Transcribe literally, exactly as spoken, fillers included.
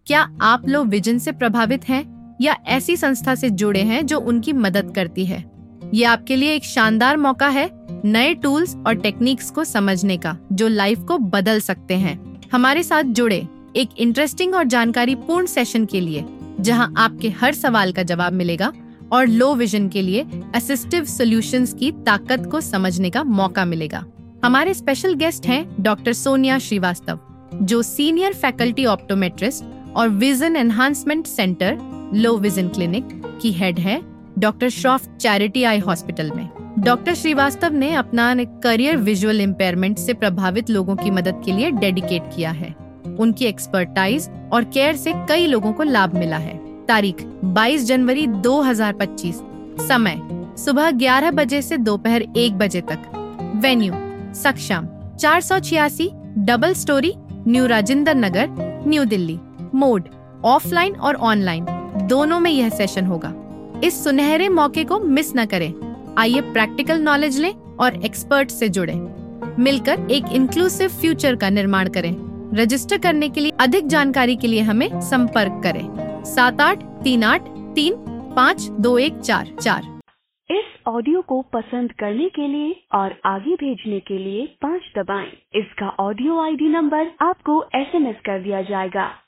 क्या आप low vision से प्रभावित हैं या ऐसी संस्था से जुड़े हैं जो उनकी मदद करती है? ये आपके लिए एक शानदार मौका है नए टूल्स और टेक्निक्स को समझने का जो लाइफ को बदल सकते हैं। हमारे साथ जुड़े एक इंटरेस्टिंग और जानकारी पूर्ण सेशन के लिए जहां आपके हर सवाल का जवाब मिलेगा और लो विजन के लिए असिस्टिव सॉल्यूशंस की ताकत को समझने का मौका मिलेगा। हमारे स्पेशल गेस्ट हैं डॉक्टर सोनिया श्रीवास्तव, जो सीनियर फैकल्टी ऑप्टोमेट्रिस्ट और vision enhancement centre low vision clinic की हेड है doctor Shroff charity eye hospital में। डॉक्टर श्रीवास्तव ने अपना करियर विजुअल इम्पेयरमेंट से प्रभावित लोगों की मदद के लिए डेडिकेट किया है। उनकी एक्सपर्टाइज और केयर से कई लोगों को लाभ मिला है। तारीख बाईस जनवरी दो हज़ार पच्चीस, समय सुबह ग्यारह बजे से दोपहर एक बजे तक, वेन्यू सक्षम चार सौ छियासी double storey, new Rajendra Nagar, new Delhi. Mode offline और ऑनलाइन दोनों में यह सेशन होगा। इस सुनहरे मौके को मिस न करें। आइए प्रैक्टिकल नॉलेज लें और एक्सपर्ट से जुड़ें। मिलकर एक इंक्लूसिव फ्यूचर का निर्माण करें। रजिस्टर करने के लिए अधिक जानकारी के लिए हमें संपर्क करें सात आठ तीन आठ तीन पाँच दो एक चार चार। इस ऑडियो को पसंद करने के लिए और आगे भेजने के लिए पाँच दबाएं। इसका ऑडियो आईडी नंबर आपको एसएमएस कर दिया जाएगा।